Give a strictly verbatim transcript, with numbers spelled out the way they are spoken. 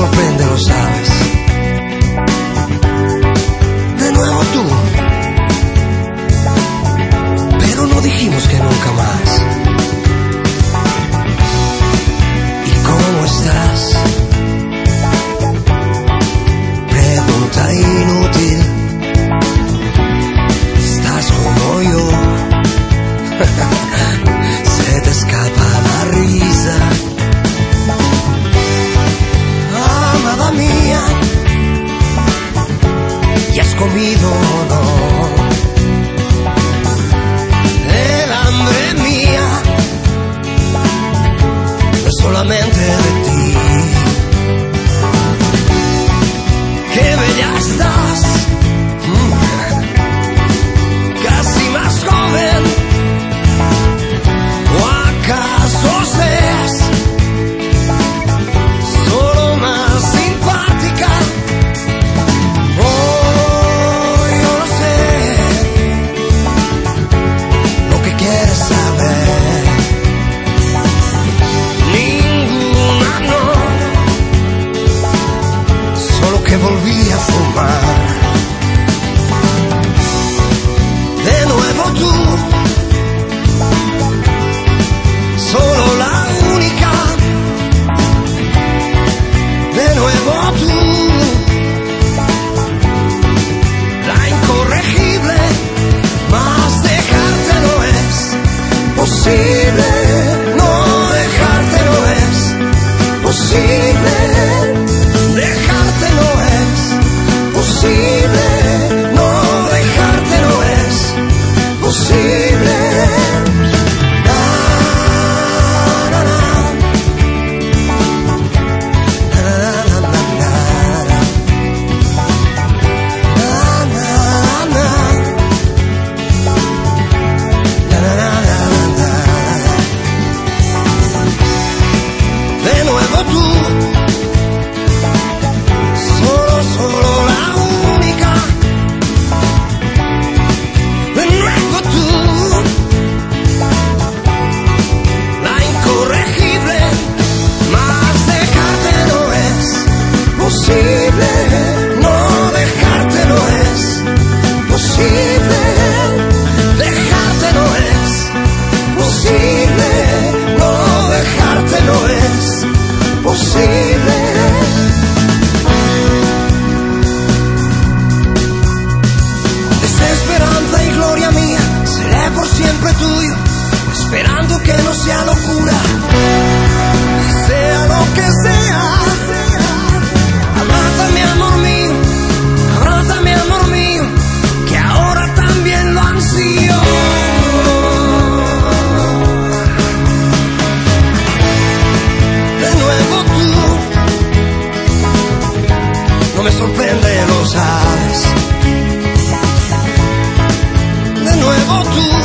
sorprende, lo sabes. De nuevo tú, pero no dijimos que nunca más. ¿Y cómo estás? Pregunta inútil. Estás como yo. Se te escapa la risa. Amada mía, ¿y has comido o no? El hambre mía no es solamente de ti. ¡Qué bella estás! Mm. Casi más joven. ¿O acaso seas solo más simpática? Oh, yo no sé lo que quieres saber. Ninguna no, solo que volví a fumar. De nuevo tú, solo la única. De nuevo tú, la incorregible. Más dejarte no es posible. No dejarte no es posible. Dejarte no es posible. No dejarte no es posible. De nuevo tú, solo, solo la única. De nuevo tú, la incorregible. Más dejarte no es posible. No dejarte no es posible. Dejarte no es posible. No dejarte no es posible. Desesperanza y gloria mía, seré por siempre tuyo, esperando que no sea locura, que sea lo que sea. Abrázame, amor mío, abrázame, amor mío, que ahora también lo ansío. De nuevo tú, no me sorprende, lo sabes. De nuevo tú,